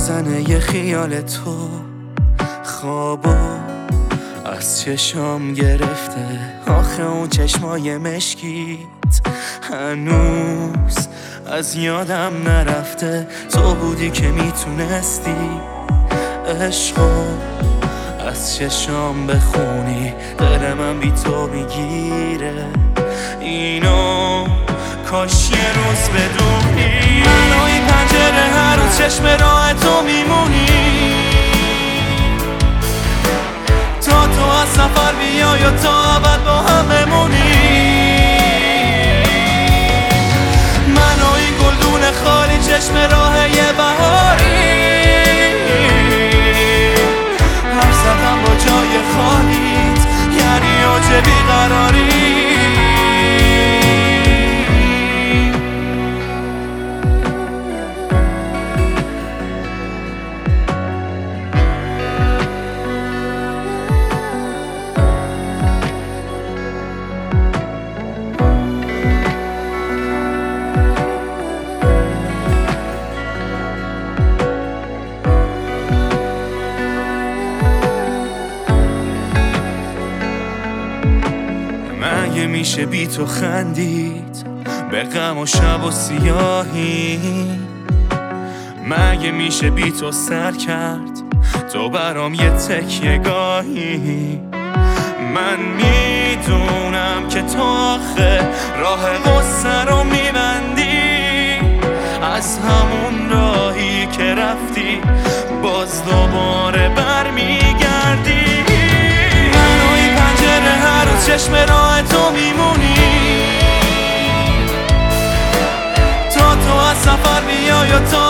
میزنه یه خیال تو، خوابو از چشام گرفته. آخه اون چشمای مشکیت هنوز از یادم نرفته. تو بودی که میتونستی عشقو از چشام بخونی. دل من بی تو میگیره اینو، کاش یه روز بدونی. منوی پنجره هر روز چشم راه تو میمونی، تا تو از سفر بیای و تا ابد با هم بمونی. منوی گلدون خالی چشم راه یه بهاری، حرف زدم با جای خالیت یعنی اوج بیقراری. مگه میشه بی تو خندید به غم و شب و سیاهی؟ مگه میشه بی تو سر کرد تو برام یه تکیه گاهی؟ من میدونم که تو آخه راه غصه رو میبندی، از همون راهی که رفتی باز دوباره برمیگردی. منوی پنجره هر روز چشم راه تو میمونی، تا تو از سفر بیای و تا